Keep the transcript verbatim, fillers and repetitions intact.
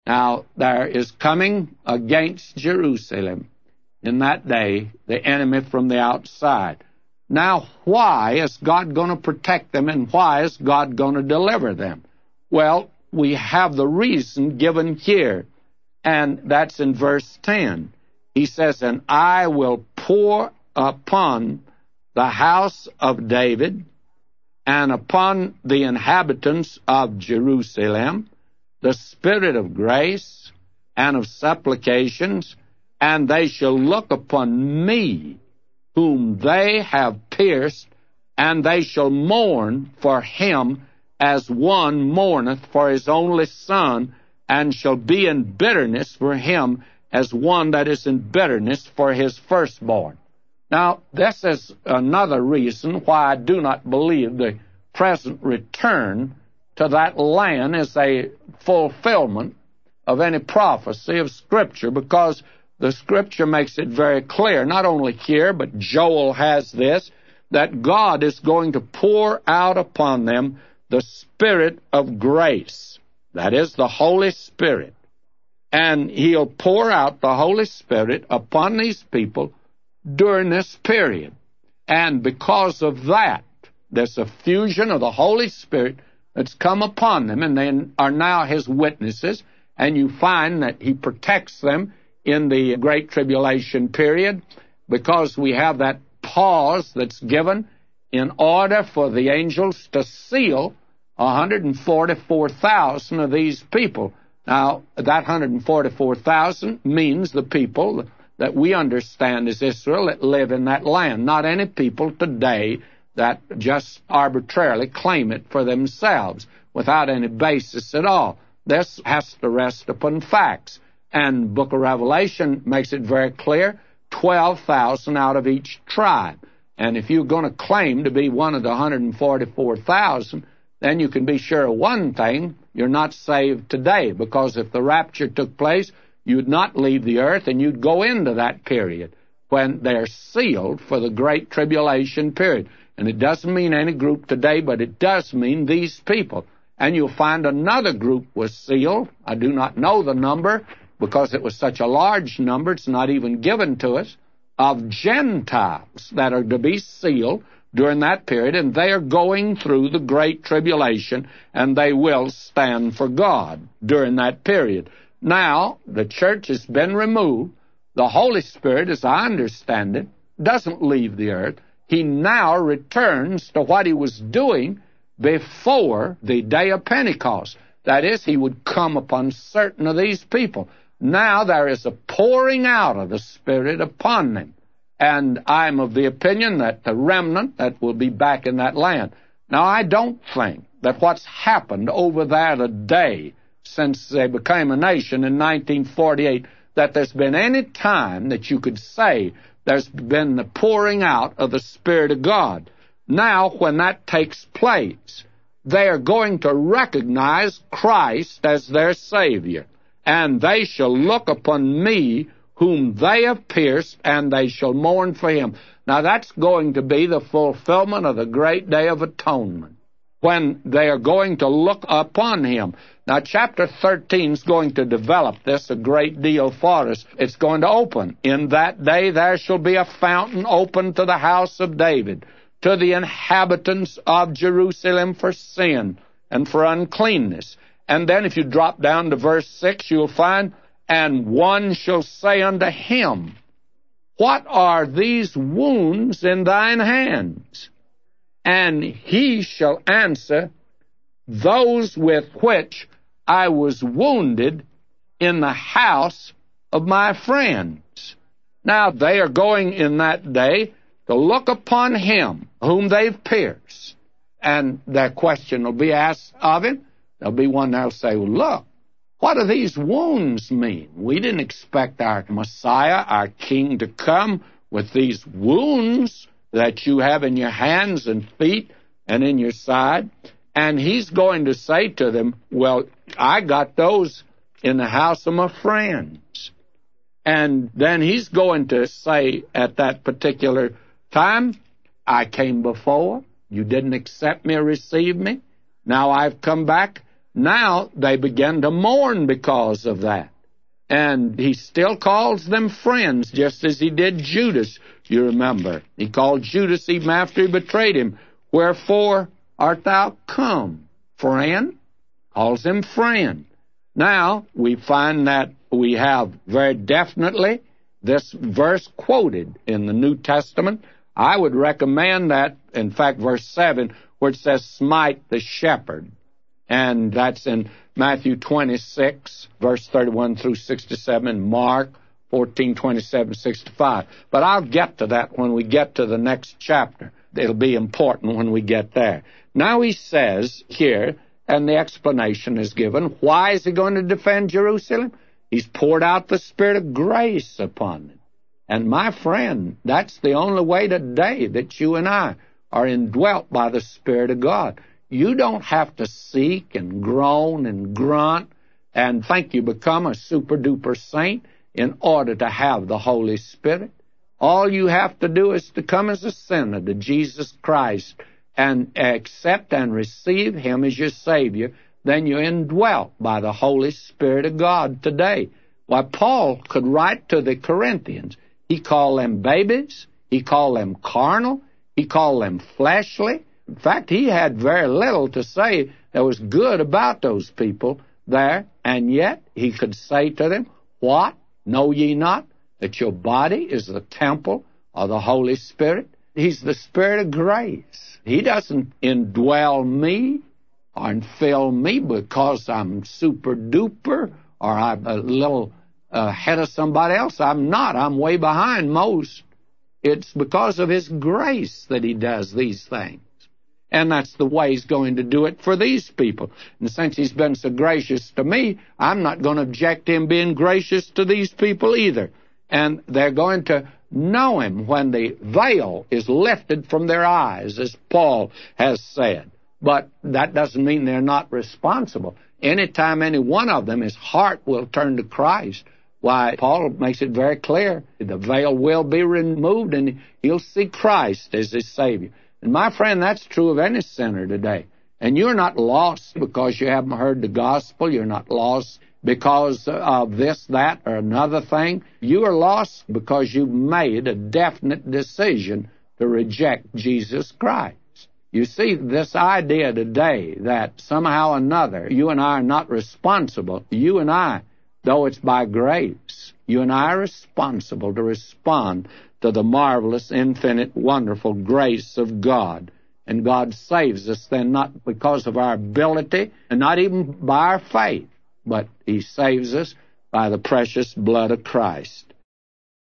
Now, there is coming against Jerusalem in that day the enemy from the outside. Now, why is God going to protect them, and why is God going to deliver them? Well, we have the reason given here, and that's in verse ten. He says, "And I will pour upon the house of David and upon the inhabitants of Jerusalem the spirit of grace and of supplications, and they shall look upon me, whom they have pierced, and they shall mourn for him as one mourneth for his only son, and shall be in bitterness for him as one that is in bitterness for his firstborn." Now, this is another reason why I do not believe the present return to that land is a fulfillment of any prophecy of Scripture, because the Scripture makes it very clear, not only here, but Joel has this, that God is going to pour out upon them the Spirit of grace. That is, the Holy Spirit. And He'll pour out the Holy Spirit upon these people during this period. And because of that, there's a fusion of the Holy Spirit that's come upon them, and they are now His witnesses, and you find that He protects them in the Great Tribulation period, because we have that pause that's given in order for the angels to seal one hundred forty-four thousand of these people. Now, that one hundred forty-four thousand means the people that we understand as Israel that live in that land, not any people today that just arbitrarily claim it for themselves without any basis at all. This has to rest upon facts. And the book of Revelation makes it very clear, twelve thousand out of each tribe. And if you're going to claim to be one of the one hundred forty-four thousand, then you can be sure of one thing, you're not saved today, because if the rapture took place, you'd not leave the earth, and you'd go into that period when they're sealed for the Great Tribulation period. And it doesn't mean any group today, but it does mean these people. And you'll find another group was sealed. I do not know the number, because it was such a large number, it's not even given to us, of Gentiles that are to be sealed during that period, and they are going through the Great Tribulation, and they will stand for God during that period. Now, the church has been removed. The Holy Spirit, as I understand it, doesn't leave the earth. He now returns to what He was doing before the day of Pentecost. That is, He would come upon certain of these people. Now there is a pouring out of the Spirit upon them. And I'm of the opinion that the remnant that will be back in that land. Now, I don't think that what's happened over there today since they became a nation in nineteen forty-eight, that there's been any time that you could say there's been the pouring out of the Spirit of God. Now, when that takes place, they are going to recognize Christ as their Savior. And they shall look upon me, whom they have pierced, and they shall mourn for him. Now, that's going to be the fulfillment of the great day of atonement, when they are going to look upon him. Now, chapter thirteen is going to develop this a great deal for us. It's going to open. In that day there shall be a fountain open to the house of David, to the inhabitants of Jerusalem for sin and for uncleanness. And then if you drop down to verse six, you'll find, and one shall say unto him, What are these wounds in thine hands? And he shall answer, Those with which I was wounded in the house of my friends. Now they are going in that day to look upon him whom they've pierced. And their question will be asked of him. There'll be one that'll say, well, look, what do these wounds mean? We didn't expect our Messiah, our King, to come with these wounds that you have in your hands and feet and in your side. And he's going to say to them, well, I got those in the house of my friends. And then he's going to say at that particular time, I came before, you didn't accept me or receive me. Now I've come back, Now they begin to mourn because of that. And he still calls them friends, just as he did Judas, you remember. He called Judas even after he betrayed him. Wherefore art thou come? Friend? Calls him friend. Now, we find that we have very definitely this verse quoted in the New Testament. I would recommend that, in fact, verse seven, where it says, smite the shepherd. And that's in Matthew twenty-six, verse thirty-one through sixty-seven, Mark fourteen, twenty-seven, sixty-five. But I'll get to that when we get to the next chapter. It'll be important when we get there. Now he says here, and the explanation is given, why is he going to defend Jerusalem? He's poured out the Spirit of grace upon them. And my friend, that's the only way today that you and I are indwelt by the Spirit of God. You don't have to seek and groan and grunt and think you become a super-duper saint in order to have the Holy Spirit. All you have to do is to come as a sinner to Jesus Christ and accept and receive Him as your Savior. Then you're indwelt by the Holy Spirit of God today. Why, Paul could write to the Corinthians. He called them babies. He called them carnal. He called them fleshly. In fact, he had very little to say that was good about those people there, and yet he could say to them, what? Know ye not that your body is the temple of the Holy Spirit? He's the Spirit of grace. He doesn't indwell me or fill me because I'm super-duper or I'm a little ahead of somebody else. I'm not. I'm way behind most. It's because of His grace that He does these things. And that's the way He's going to do it for these people. And since He's been so gracious to me, I'm not going to object to Him being gracious to these people either. And they're going to know Him when the veil is lifted from their eyes, as Paul has said. But that doesn't mean they're not responsible. Anytime any one of them, his heart will turn to Christ, why, Paul makes it very clear, the veil will be removed and he'll see Christ as his Savior. And my friend, that's true of any sinner today. And you're not lost because you haven't heard the gospel. You're not lost because of this, that, or another thing. You are lost because you've made a definite decision to reject Jesus Christ. You see, this idea today that somehow or another you and I are not responsible, you and I, though it's by grace, you and I are responsible to respond to the marvelous, infinite, wonderful grace of God. And God saves us then not because of our ability and not even by our faith, but He saves us by the precious blood of Christ.